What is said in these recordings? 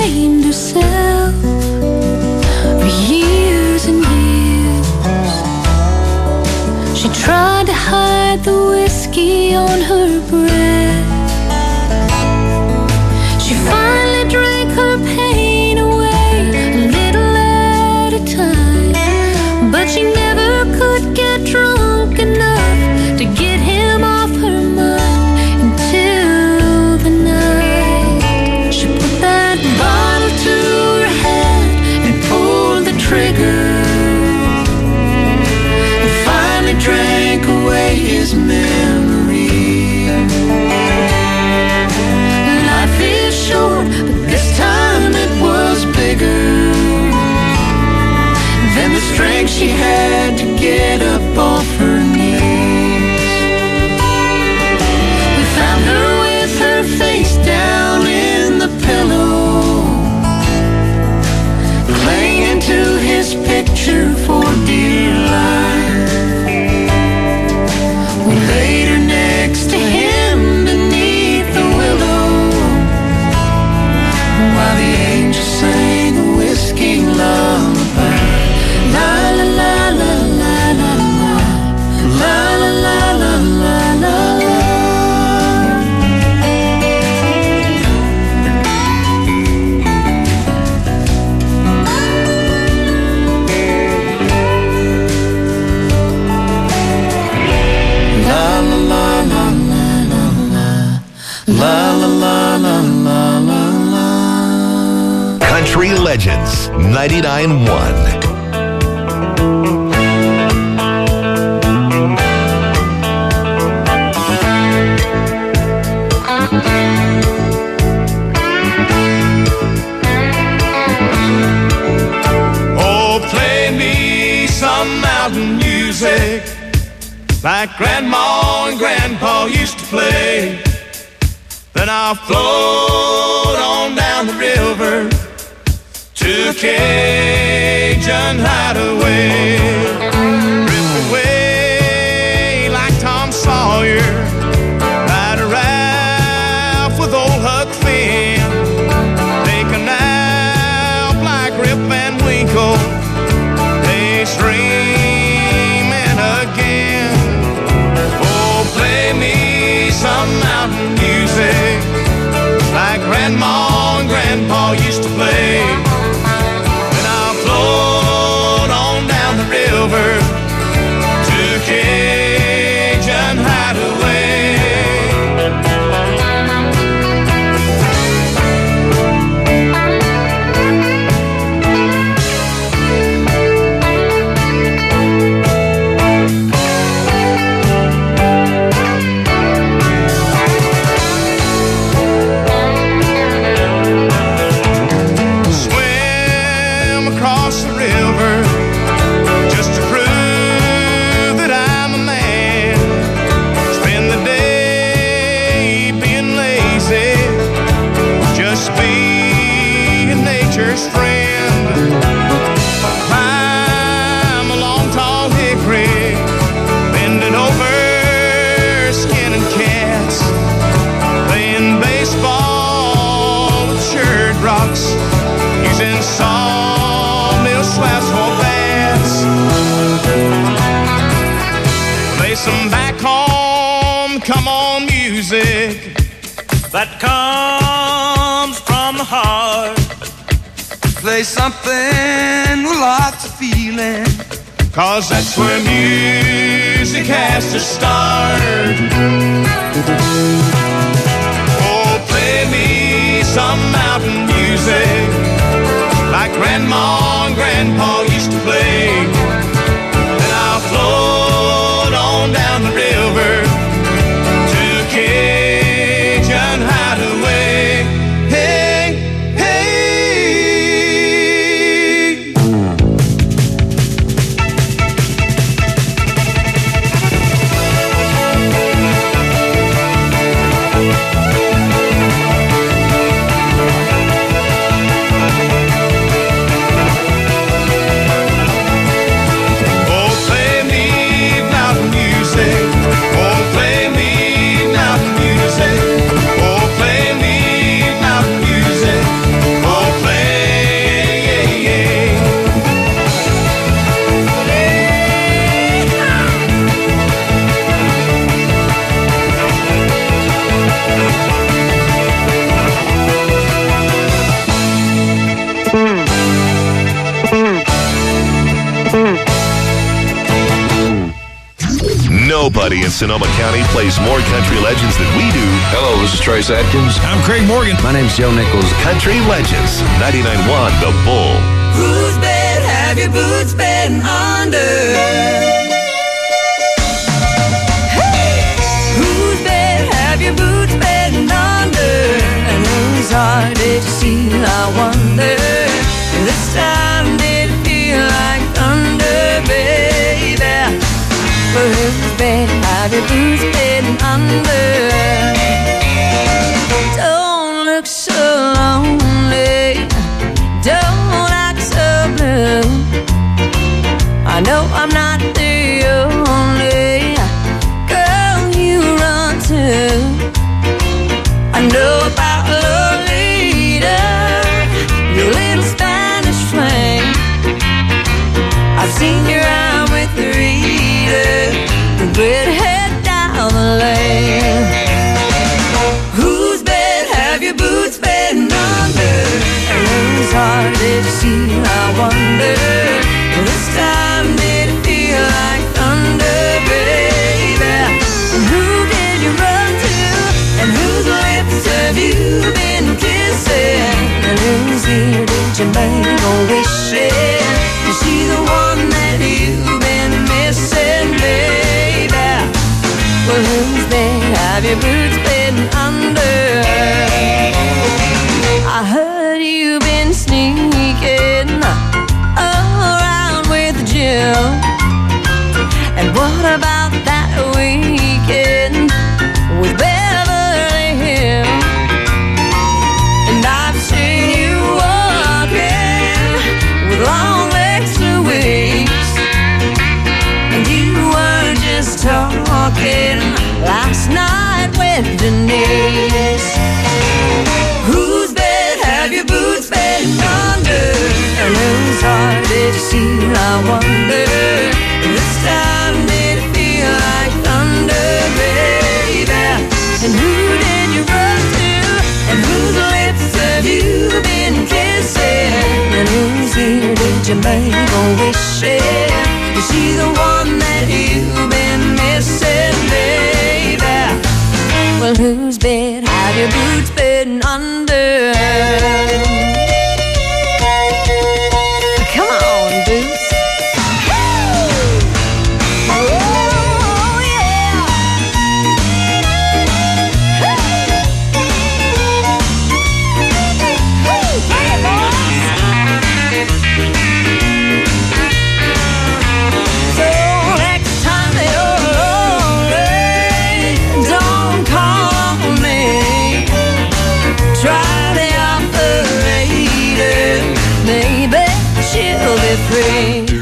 blamed herself for years and years. She tried to hide the whiskey on her breath. She finally drank her pain away a little at a time, but she never could get drunk enough to get him off her mind until the night she put that bottle to her head and pulled the trigger and finally drank away his memory. Life is short, but this time it was bigger than the strength she had to get up off her knees. We found her with her face down in the pillow, clinging to his picture for dear life. We laid her next to him beneath the willow, while the angels sang a whiskey lullaby. La la la la la la la, la la la la la la la. Country Legends 99.1. Like Grandma and Grandpa used to play. Then I'll float on down the river to a Cajun hideaway. Drift away like Tom Sawyer, ride a Ralph with old Huck Finn, take a nap like Rip Van Winkle, daydreaming again. Play me some mountain music like Grandma and Grandpa used to play. Then I'll float on down the river to Cajun hideaway. Sawmill slabs for bats. Play some back home, come on music that comes from the heart. Play something with lots of feeling, 'cause that's where music has to start. Oh, play me some mountain music like Grandma and Grandpa used to play. Then I'll float on down the river to Cajun hideaway. Hey, hey. Nobody in Sonoma County plays more country legends than we do. Hello, this is Trace Atkins. I'm Craig Morgan. My name's Joe Nichols. Country Legends, 99.1 The Bull. Whose bed have your boots been under? Hey! Whose bed have your boots been under? And whose heart did you see, I wonder? This time did it feel like thunder, baby? But whose bed have your boots been under? Don't look so lonely, don't act so blue. I know I'm not the only girl you run to. I know about Lolita, your little Spanish flame. I've seen your eye with Rita, the redhead down the lane. Whose bed have your boots been under? And whose heart did you see, I wonder? This time did it feel like thunder, baby? And who did you run to? And whose lips have you been kissing? And whose ear did you make a wish in? Is she the one that you've been missing, baby? Well, whose bed have your boots been under? I heard you've been sneaking around with Jill. And what about that weekend with Beverly Hills? And I've seen you walking with long legs to weeks. And you were just talking last night with Denise. Whose bed have your boots been under? And whose heart did you see, I wonder? This time did it feel like thunder, baby? And who did you run to? And whose lips have you been kissing? And whose ear did you make a wish in? Is she the one that you've been missing, baby? Well, whose bed have your boots been under? Come on, Boots. Oh, yeah. Hey, boys. So next time that you're lonely, don't call me. Try the operator, maybe she'll be free.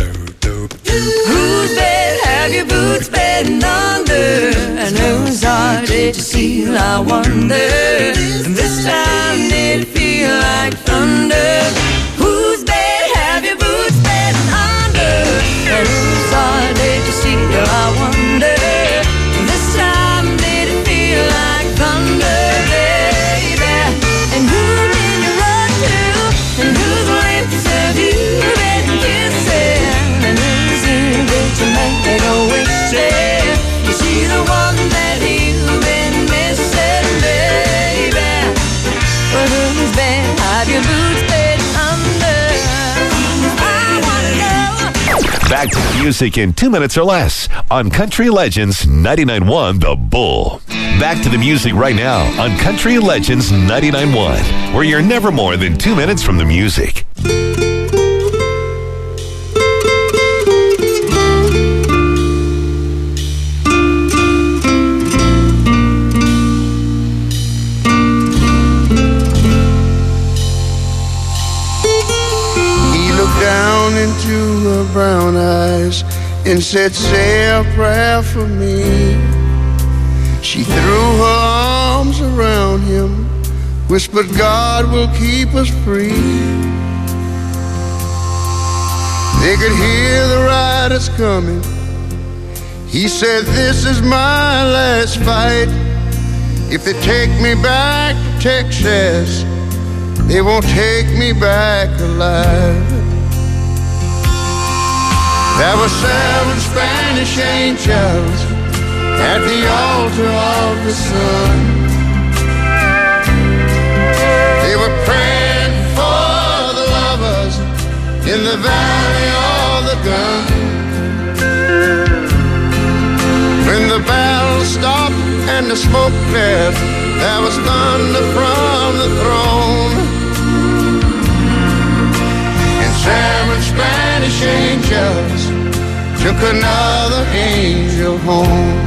Whose bed have your boots been under? And whose heart did you seal, I wonder? And this time did it feel like thunder? Whose bed have your boots been under? And whose heart did you seal, I wonder? This time did it feel like thunder, baby? And who did you run to? And whose lips have you been kissing? And whose ear did you make a wish in? Is she the one that you've been missing, baby? But whose bed have your boots been under? I wanna know. Back to the music in 2 minutes or less on Country Legends 99.1 The Bull. Back to the music right now on Country Legends 99.1, where you're never more than 2 minutes from the music. He looked down into her brown eyes and said, say a prayer for me. She threw her arms around him, whispered, God will keep us free. They could hear the riders coming. He said, this is my last fight. If they take me back to Texas, they won't take me back alive. There were 7 Spanish angels at the altar of the sun. They were praying for the lovers in the valley of the gun. When the battle stopped and the smoke cleared, there was thunder from the throne. And 7 Spanish angels took another angel home.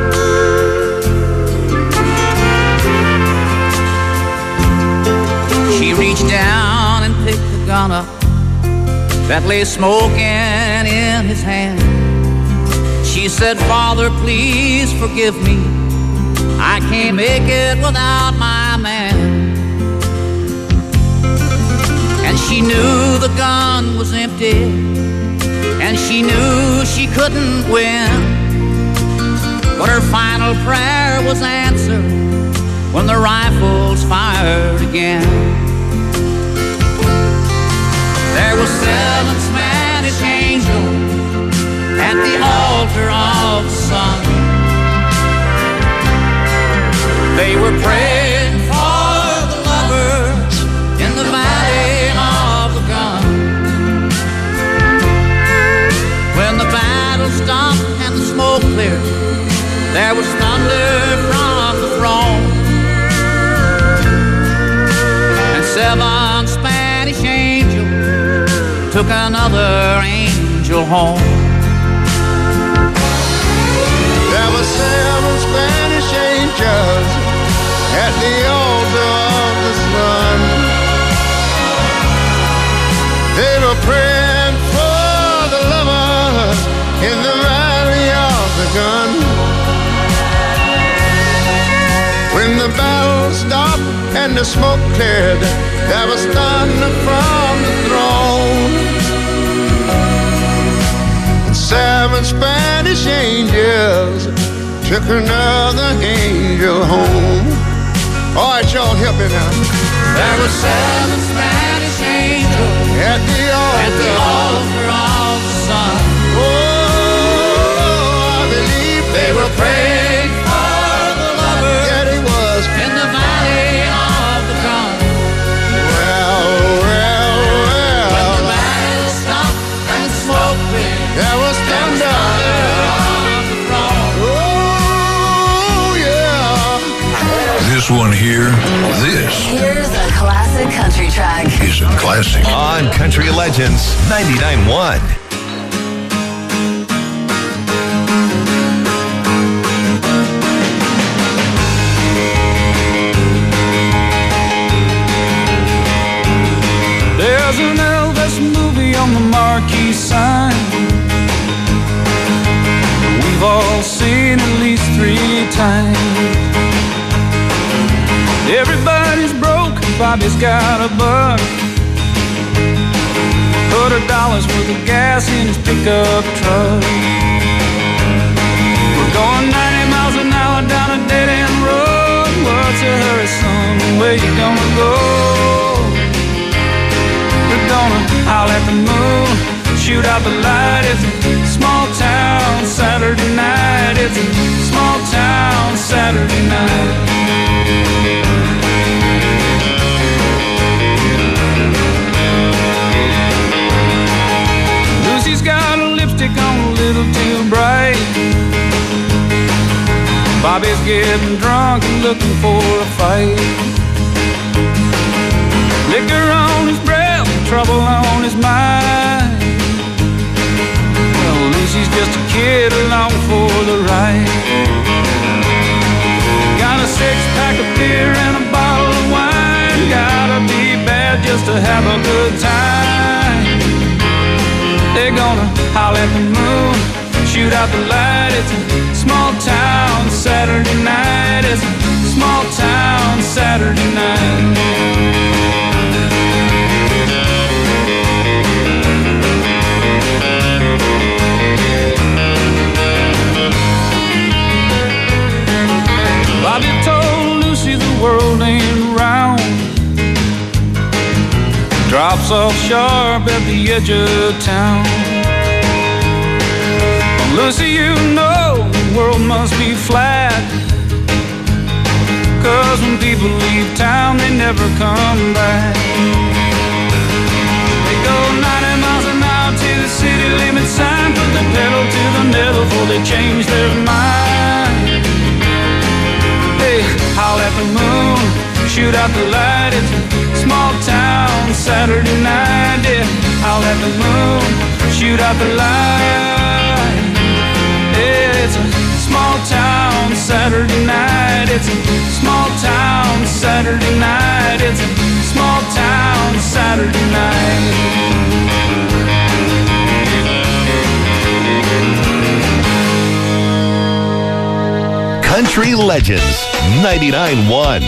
She reached down and picked the gun up that lay smoking in his hand. She said, Father, please forgive me. I can't make it without my man. And she knew the gun was empty, and she knew she couldn't win. But her final prayer was answered when the rifles fired again. There were 7 Spanish angels at the altar of the sun. They were praying for the lovers in the valley of the gun. When the battle stopped and the smoke cleared, there was thunder from the throne. And 7 Spanish angels took another angel home. There were 7 Spanish angels at the altar of the sun. They were praying for the lovers in the valley of the gun. When the battle stopped and the smoke cleared, there was thunder from the throne. And 7 Spanish angels took another angel home. All right, y'all, help me now. There were 7 Spanish angels at the altar of the sun. Oh, I believe they were praying for the lovers. Yeah, they was in the valley of the gun. Well. When the battle stopped and the smoke cleared, there was thunder. This one here, Here's a classic country track. Is a classic. On Country Legends 99.1. There's an Elvis movie on the marquee sign. We've all seen at least 3 times. Everybody's broke, Bobby's got a buck. $100 worth of gas in his pickup truck. We're going 90 miles an hour down a dead-end road. What's your hurry, son? Where you gonna go? We're gonna howl at the moon, shoot out the light. It's a small town Saturday night. It's a small town Saturday night. Lucy's got a lipstick on a little too bright. Bobby's getting drunk and looking for a fight. Liquor on his breath, trouble on his mind. Well, Lucy's just a kid along for the ride. Got a 6-pack of beer and a bottle of wine. Gotta be bad just to have a good time. They're gonna howl at the moon, shoot out the light. It's a small town Saturday night. It's a small town Saturday night. Bobby told Lucy the world ain't round. Drops off sharp at the edge of town. Lucy, you know world must be flat. 'Cause when people leave town, they never come back. They go 90 miles an hour to the city limit sign, put the pedal to the metal before they change their mind. Hey, howl at the moon, shoot out the light. It's a small town Saturday night. Yeah, howl at the moon, shoot out the light. Yeah, it's a small town Saturday night. It's a small town Saturday night. It's a small town Saturday night. Country Legends 99.1.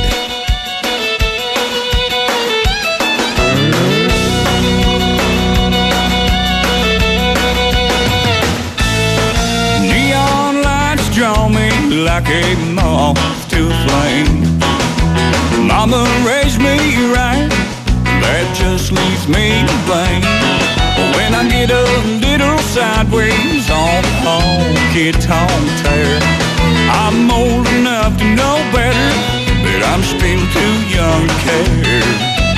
Draw me like a moth to a flame. Mama raised me right, that just leaves me to blame. When I get a little sideways on the honky-tonk tear, I'm old enough to know better, but I'm still too young to care.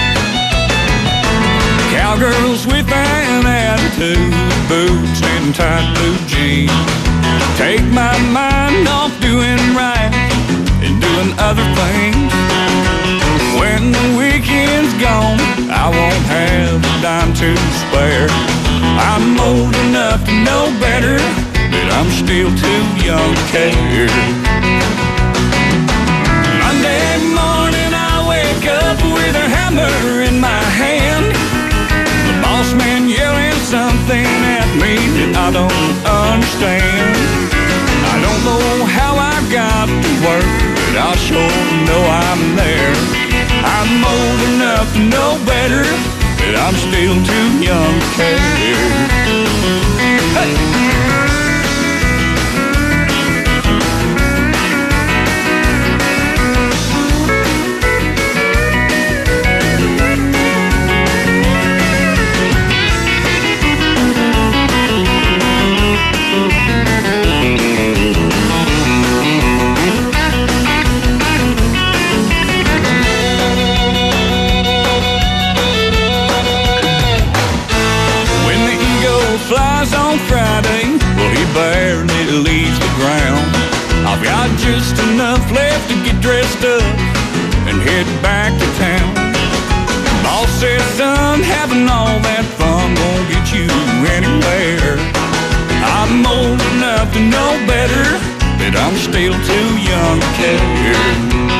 Cowgirls with an attitude, boots and tight blue jeans, take my mind off doing right and doing other things. When the weekend's gone, I won't have a dime to spare. I'm old enough to know better, but I'm still too young to care. Monday morning I wake up with a hammer in my hand, the boss man yelling something at me that I don't understand. I don't know how I got to work, but I sure know I'm there. I'm old enough to know better, but I'm still too young to care. Hey! Flies on Friday, well he barely leaves the ground. I've got just enough left to get dressed up and head back to town. Boss says, son, having all that fun won't get you anywhere. I'm old enough to know better, but I'm still too young to care.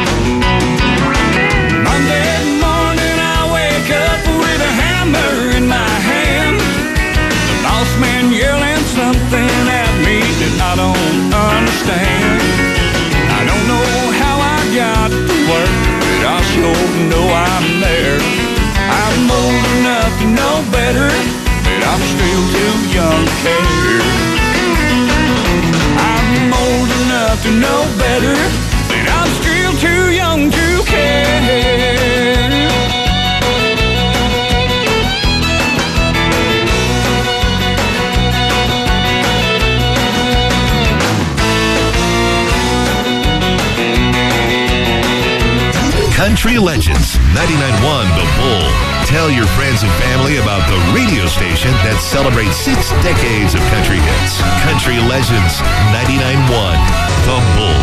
Monday morning I wake up with a hammer in my hand, boss man yelling something at me that I don't understand. I don't know how I got to work, but I sure know I'm there. I'm old enough to know better, but I'm still too young to care. I'm old enough to know better, but I'm still too young to care. Country Legends 99.1 The Bull. Tell your friends and family about the radio station that celebrates 6 decades of country hits. Country Legends 99.1 The Bull.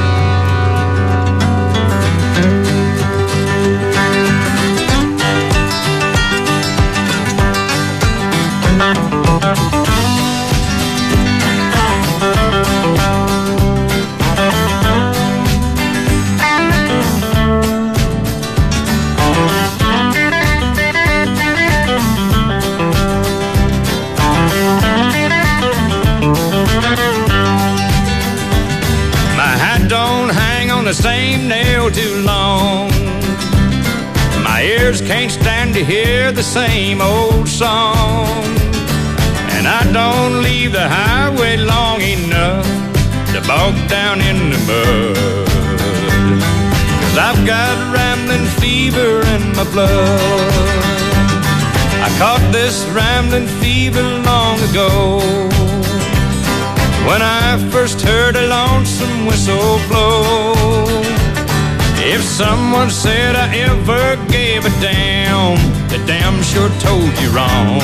The same nail too long. My ears can't stand to hear the same old song, and I don't leave the highway long enough to bog down in the mud. 'Cause I've got rambling fever in my blood. I caught this rambling fever long ago. when I first heard a lonesome whistle blow. If someone said I ever gave a damn, they damn sure told you wrong.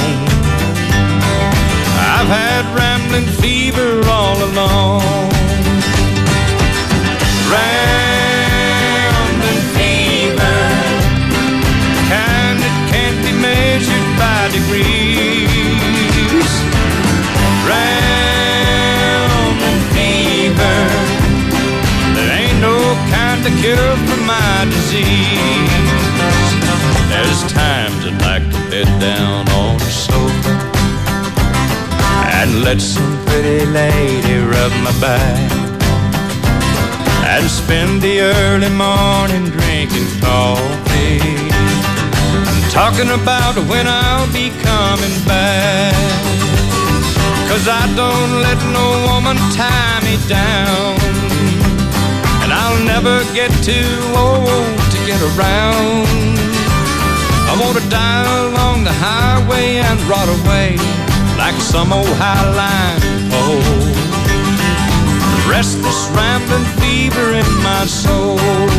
I've had rambling fever all along. Rambling fever, kind that can't be measured by degrees. Rambling fever, there ain't no kind of cure for my disease. There's times I'd like to bed down on the sofa and let some pretty lady rub my back, and spend the early morning drinking coffee and talking about when I'll be coming back. 'Cause I don't let no woman tie me down, and I'll never get too old to get around. I want to die along the highway and rot away like some old high-line pole. Restless, rambling fever in my soul.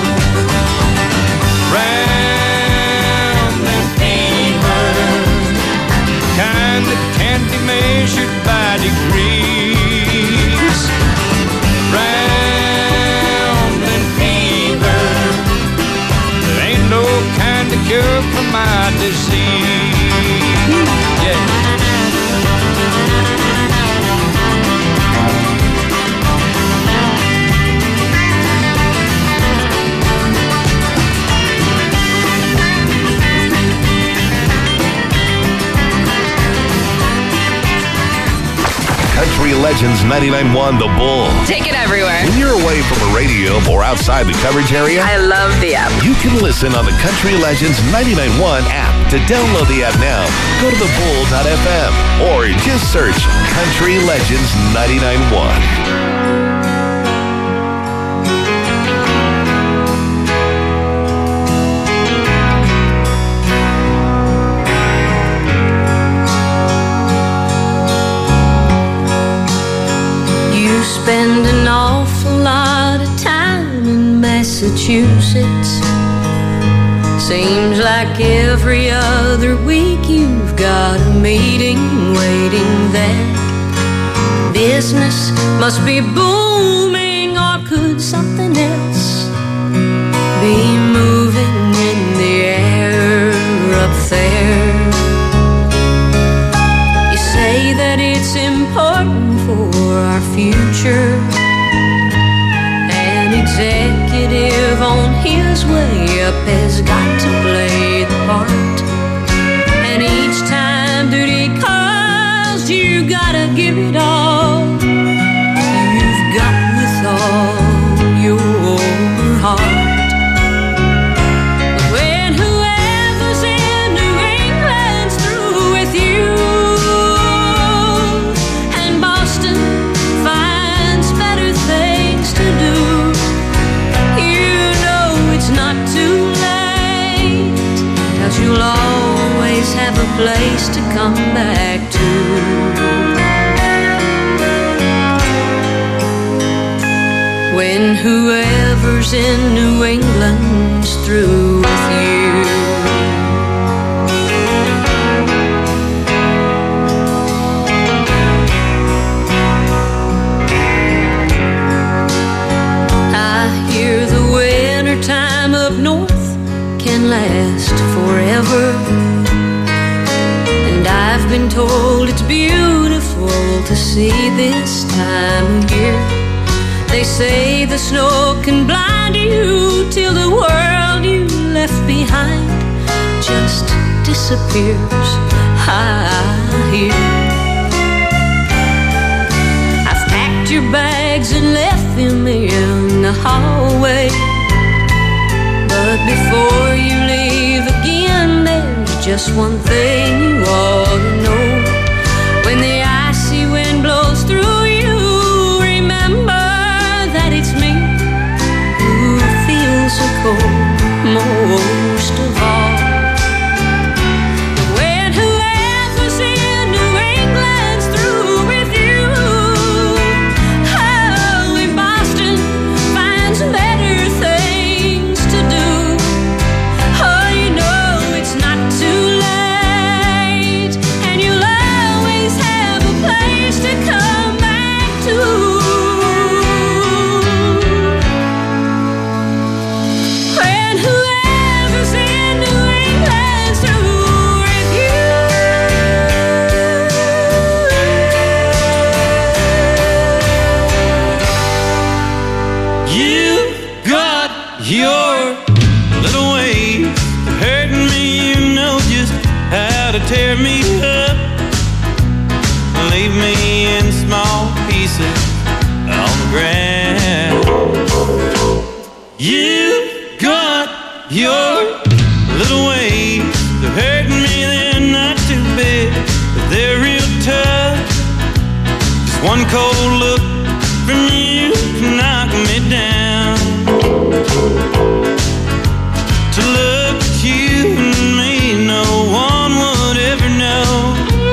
Rambling fever, kind that can't be measured by degrees. Rambling fever, there ain't no kind of cure for my disease. Yeah. Country Legends 99.1 The Bull. Take it everywhere. When you're away from a radio or outside the coverage area, I love the app. You can listen on the Country Legends 99.1 app. To download the app now, go to thebull.fm or just search Country Legends 99.1. Spend an awful lot of time in Massachusetts. Seems like every other week you've got a meeting waiting there. Business must be booming, or could something else be moving in the air up there? You say that it's important for our future. An executive on his way up has got to play the part. And each time duty calls, you gotta give it all. You've got with all your heart. When whoever's in New England's through with you, you'll always have a place to come back to. When whoever's in New England's through with you. I hear the winter time up north can last forever, and I've been told it's beautiful to see this time of year. They say the snow can blind you till the world you left behind just disappears. I hear I've packed your bags and left them in the hallway, but before you leave again, there's just one thing you ought to know. When the icy wind blows through you, remember that it's me who feels so cold most of all. When whoever's in New England's through with you, tear me up, leave me in small pieces on the ground. You got your little ways of hurting me, they're not too big, but they're real tough. Just one cold look from you can knock me down. To look at you and me, no one would ever know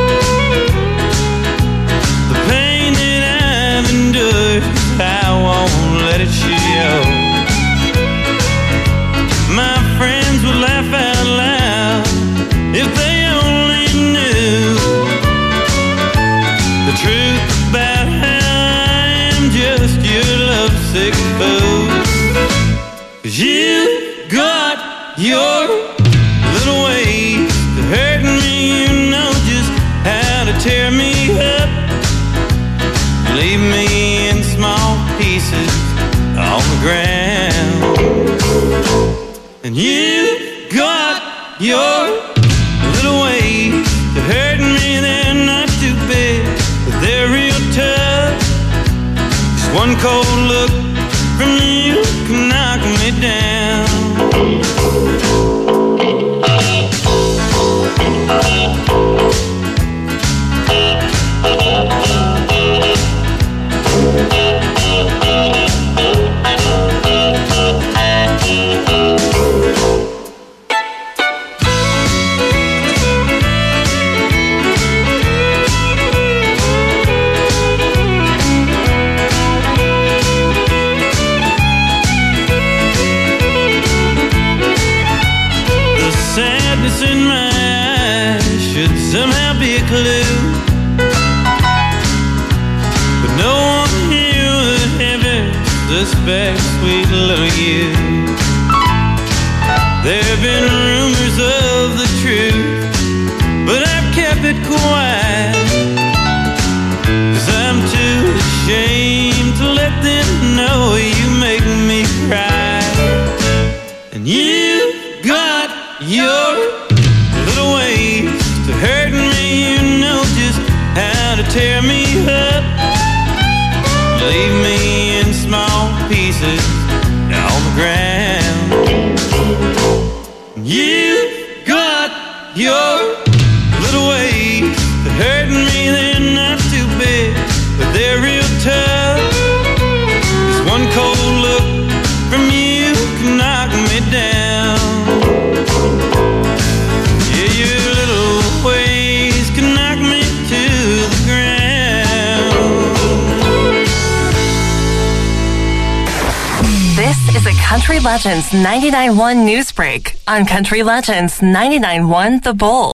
the pain that I've endured. I won't let it show. My friends would laugh out loud if they only knew the truth about how I am just your lovesick fool. 'Cause you got your little ways of hurting me, you know just how to tear me up, leave me in small pieces on the ground. And you got your little ways of hurting me, they're not too big, but they're real tough. Just one cold look from you can knock me down. In my eyes should somehow be a clue, but no one here would ever suspect sweet little you. There have been rumors of the truth, but I've kept it quiet, 'cause I'm too ashamed to let them know you make me cry. And you got your little ways to hurting me, you know just how to tear me up, leave me in small pieces on the ground. You got your little ways to hurting me, they're not too big, but they're real tough. Just one cold look from you can knock me down. This is a Country Legends 99.1 News Break on Country Legends 99.1 The Bull.